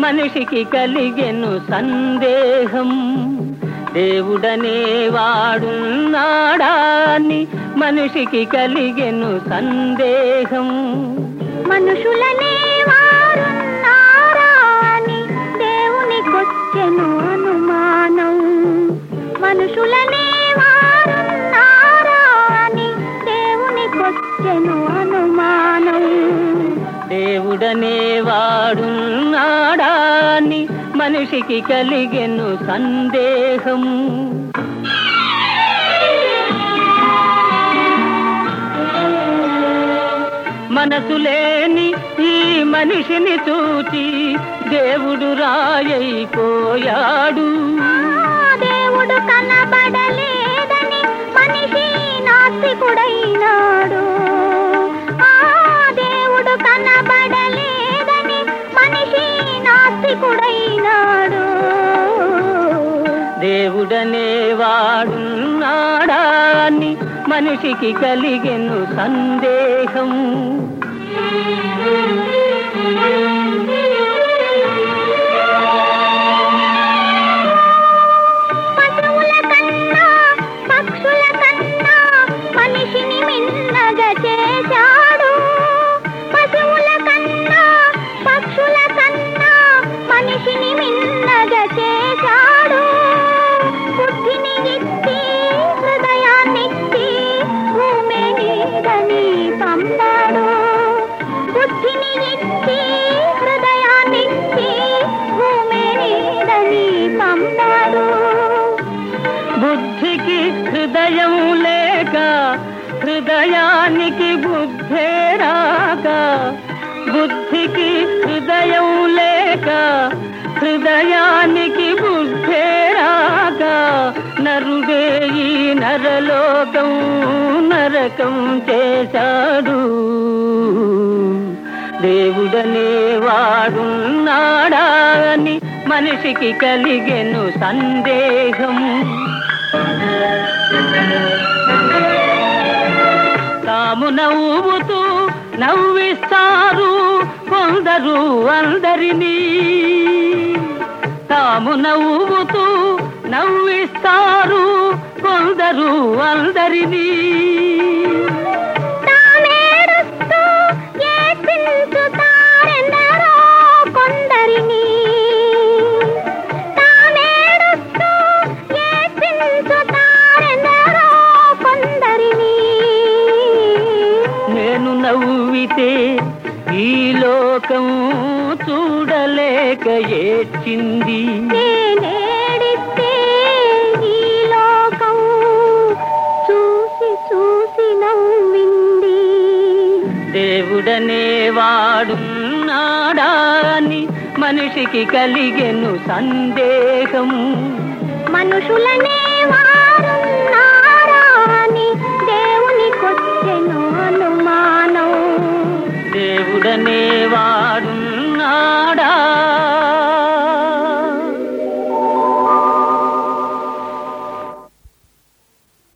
మనిషికి కలిగెను సందేహం. దేవుడనే వాడున్నాడా అని మనిషికి కలిగెను సందేహం. మనుషులనే వారున్నారా అని దేవునికొచ్చెను అనుమానం. మనుషులనే వారున్నారా అని దేవునికొచ్చెను అనుమానం. దేవుడనే వాడున్నాడా అని మనిషికి కలిగెను సందేహం. మనసు లేని ఈ మనిషిని చూచి దేవుడు రాయైపోయాడు. దేవుడు కనబడలేదని మనిషి నాస్తికుడైనాడు. దేవుడు కనబడలేదని మనిషి నాస్తికుడైనాడు. దేవుడనే వాడున్నాడా అని మనిషికి కలిగెను సందేహం. పశువుల కన్నా పక్షుల కన్నా మనిషిని మిన్నగా చేశాడు. పశువుల కన్నా పక్షుల కన్నా మనిషిని మిన్నగా చేశాడు. బుద్ధిని ఇచ్చి హృదయాన్నిచ్చి భూమి నీడని పంపాడు. బుద్ధిని ఇచ్చి హృదయాన్నిచ్చి భూమి నీడని పంపాడు. బుద్ధికి హృదయం లేక హృదయానికి బుద్ధే రాక. బుద్ధికి హృదయం లేక హృదయానికి బుద్ధే రాక. నరుడే ఈ నరలోకం నరకం చేశాడు. దేవుడనే వాడున్నాడా అని మనిషికి కలిగెను సందేహం. తాము నవ్వుతూ నవ్విస్తారు కొందరు అందరినీ. తాము నవ్వుతూ నవ్విస్తారు కొందరు అందరినీ. తామేడుస్తూ ఏడ్పించుతారెందరో కొందరిని. తామేడుస్తూ ఏడ్పించుతారెందరో కొందరిని. నేను నవ్వితే ఈ లోకం చూడలేక ఏడ్చింది. నేనేడిస్తే ఈ లోకం చూసి చూసి నవ్వింది. దేవుడనే వాడున్నాడా అని మనిషికి కలిగెను సందేహం. మనుషులనే వారున్నారా అని దేవునికొచ్చెను అనుమానం. దేవుడనే వాడు